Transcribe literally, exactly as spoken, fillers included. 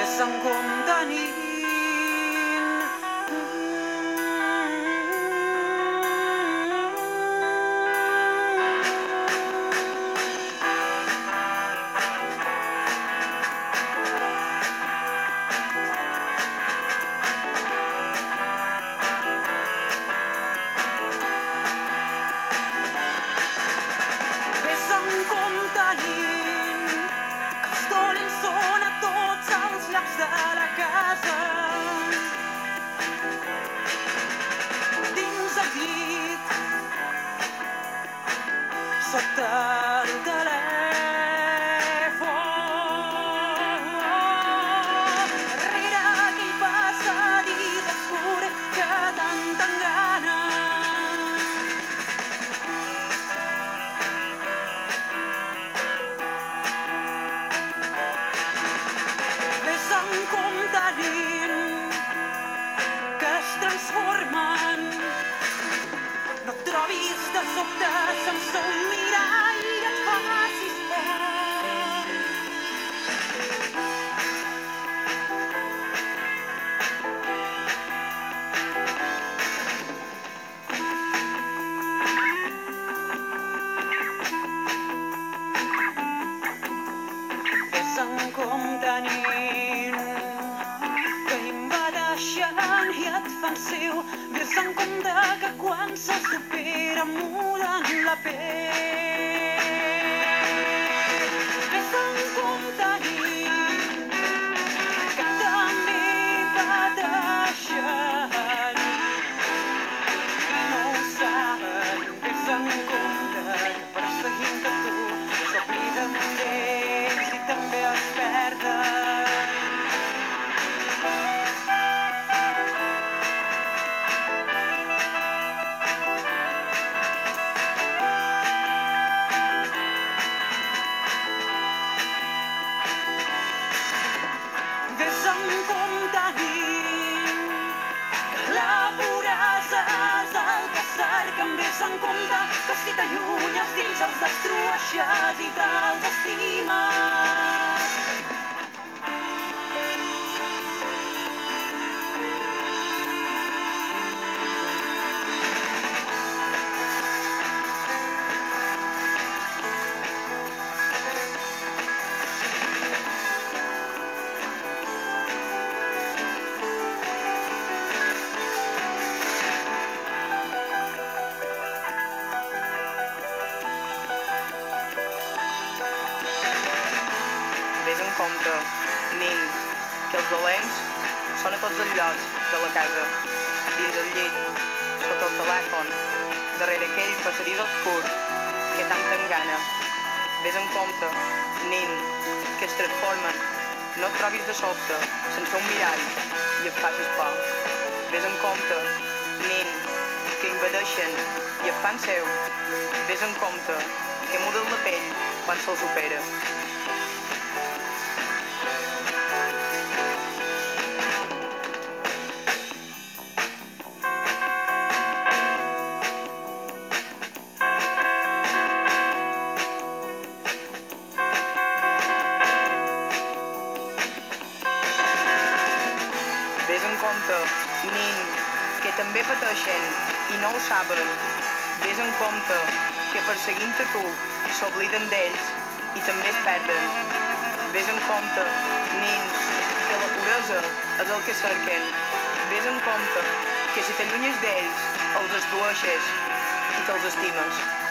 Vés amb compte, nin. Vés amb compte, nin, que els dolents són a tots els llacs de la casa. Dins el llit, sota el telèfon, rere aquell passadís obscur que tant t'engana. Vés amb compte, nin, que es transformen. No et trobis de sobte sense un mirall i et facis por. Vés amb compte, nin, que invadeixen i et fan seu. Vés amb compte que quan se'ls supera muden la pell. Vés amb compte, nin, que també pateixen i no ho saben. Vés amb compte que perseguint-te tu s'obliden d'ells i també es perden. Vés amb compte, nin, que la puresa és el que cerquen. Vés amb compte que si t'allunyes dins els destrueixes i te'ls estimes. Vés amb compte, nin, que els dolents són a tots els llocs de la casa. Dins el llit, sota el telèfon, darrere aquell passadís obscur que tant t'engana. Vés amb compte, nin, que es transformen. No et trobis de sobte, sense un mirall, i et facis por. Vés amb compte, nin, que invadeixen i et fan seu. Vés amb compte, que muden la pell quan se'ls supera. Vés amb compte, nin, que també pateixen i no ho saben. Vés amb compte, que perseguint-te tu s'obliden d'ells i també es perden. Vés amb compte, nin, que la puresa és el que cerquen. Vés amb compte, que si t'allunyes d'ells els destrueixes i te'ls estimes.